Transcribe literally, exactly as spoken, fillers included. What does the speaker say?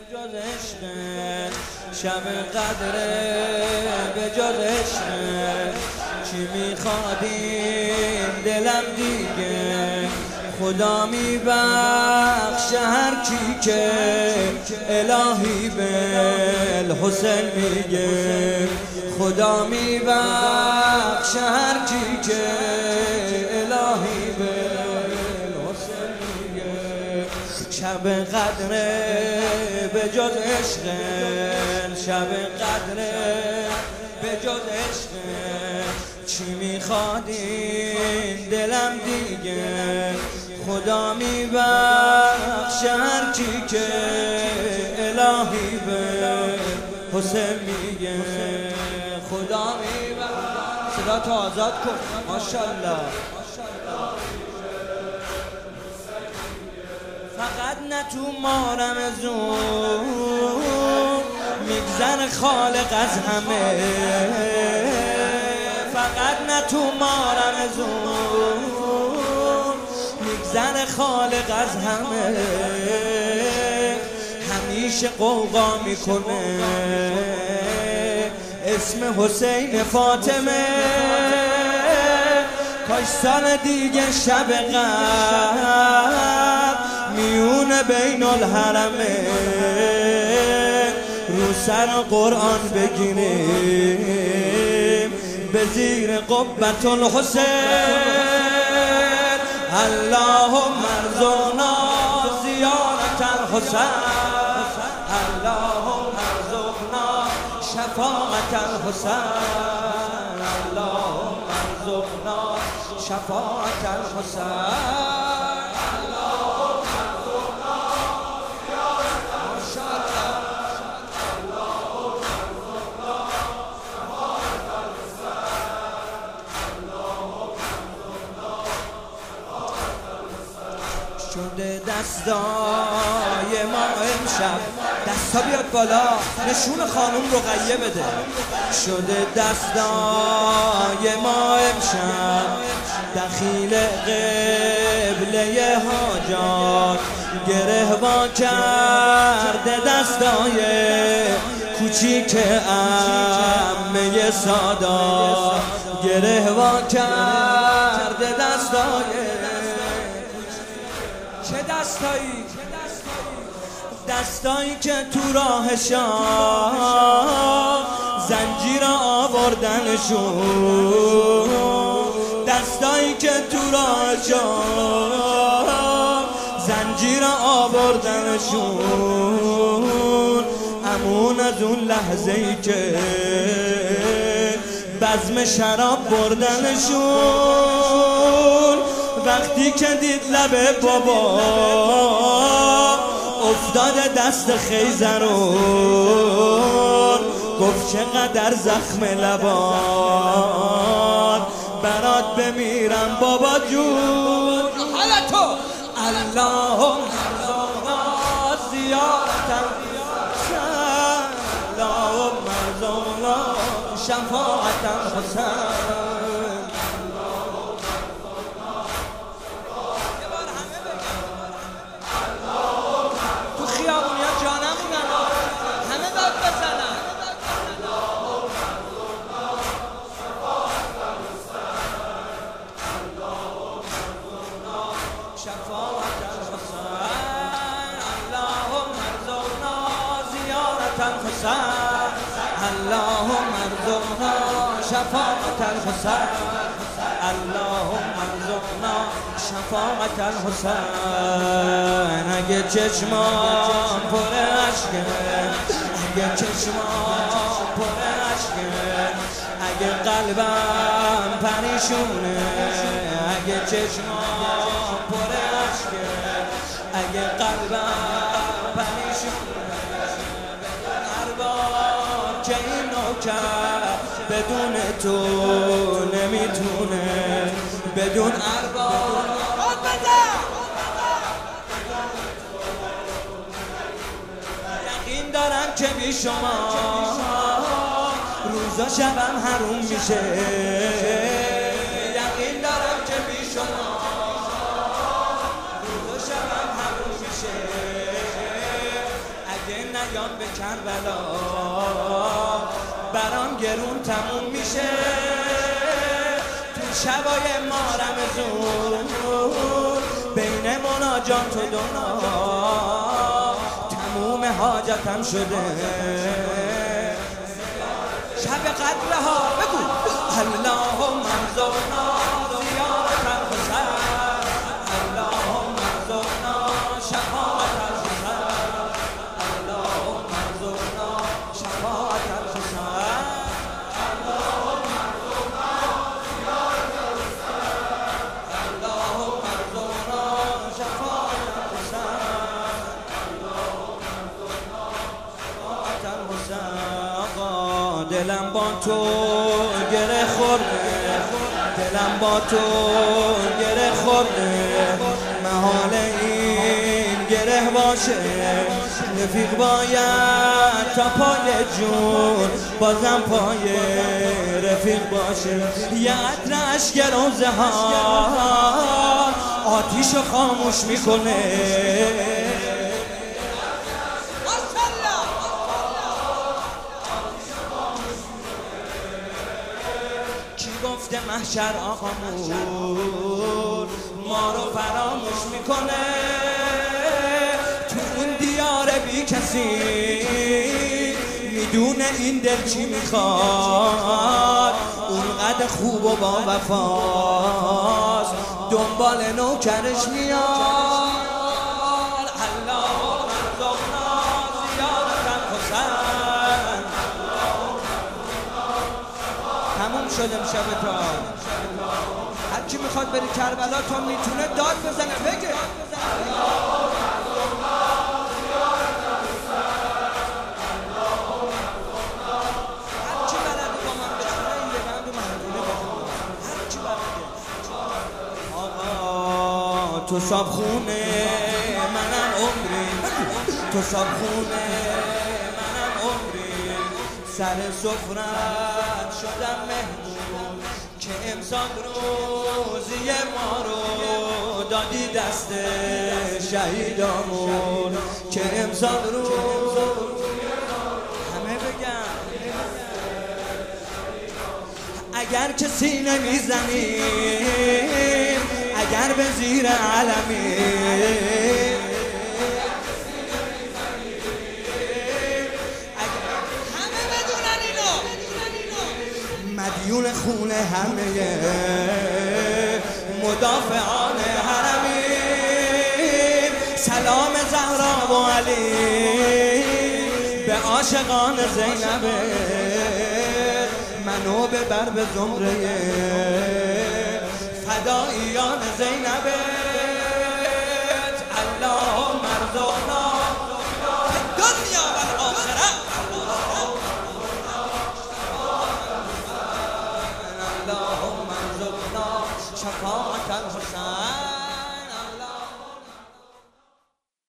جز عشق شب قدره به جز عشق چی میخوادیم دلم دیگه خدا میبخش هر کی که الهی به حسین میگه خدا میبخش هر کی که الهی به حسین میگه شب قدره به جز عشق شب قدره به جز عشق چی میخوادین دلم دیگه خدا میبخش هر کی که الهی به حسین میگه خدا میبخش صدا تو آزاد کن ماشاءالله فقط نه تو مارم زون میگذر خالق از همه فقط نه تو مارم زون میگذر خالق از همه همیشه قوقا میکنه اسم حسین فاطمه کاش سال دیگه شب قدر میون بین الحرمه رو سر قرآن بگیریم به زیر قبة الحسین اللهم ارزقنا زیارت الحسین اللهم ارزقنا شفاعت الحسین اللهم ارزقنا شفاعت الحسین شده دستای ما امشب دستا بیاد بالا نشون خانوم رقیه بده شده دستای ما امشب دخیل قبله حاجات گره وا کرده دستای کوچیک عمه سادات گره وا کرده دستای چه دستایی؟ دستایی که تو راه شاه زنجیر آوردنشون دستایی که تو راه شاه زنجیر آوردنشون امون از اون لحظه ای که بزم شراب بردنشون وقتی که دید لب بابا افتاد دست خیزرون گفت چقدر زخم لبان برات بمیرم بابا جون حالا تو اللهم ارزقنا زیارت الحسین اللهم ارزقنا شفاعت الحسین اللهم ارزقنا شفاعت الحسین اللهم ارزقنا شفاعت الحسین اگه چشمان پر عشقه اگه چشمان پر عشقه اگه قلبم پریشونه اگه چشمان پر عشقه اگه قلبم پریشونه که این نوکر بدون تو نمیتونه بدون ارباب یقین دارم که بی شما روزا شبم حروم میشه یقین دارم که بی شما روزا شبم حروم میشه اگه بیان به کربلا برام گرون تموم میشه تو شبای مارم زور بین مناجات و دعا تموم حاجتم شده شب قدرها بگو اللهم ارزقنا زیارت الحسین اللهم ارزقنا شفاعت الحسین اللهم ارزقنا شفاعت الحسین اللهم ارزقنا زیارت الحسین اللهم ارزقنا شفاعت الحسین اللهم ارزقنا شفاعت الحسین دلم با تو گره خورده دلم با تو گره خورده محال این گره باشه رفیق باید تا پای جون بازم پای رفیق باشه یه عطر اشک روزه ها آتیشو خاموش میکنه گفته محشر آقامون ما رو فراموش میکنه تو اون دیار بی کسی میدونه این دل چی میخواد اونقدر خوب و با وفاست دنبال نوکرش میاد اللهم ارزقنا زیارت الحسین تموم شدم شب تا هر کی میخواد بری کربلا تا میتونه داد بزنه بگه هر کی بلده با من بزنه این به بند و مردونه بزنه هر کی بلده آقا تو صاحب خونه منم عمری تو صاحب خونه منم عمری سر سفرت شدم مهمون که امسال روزی ما رو دادی دست شهیدامون که امسال روز همه بگم اگر کسی نمیزنیم اگر به زیر علمی مدیون خون همه مدافعان حرمین سلام زهرا و علی به عاشقان زینب منو ببر به زمره فداییان زینب اللهم ارزقنا دنیا و آخرت اللهم ارزقنا شفاعت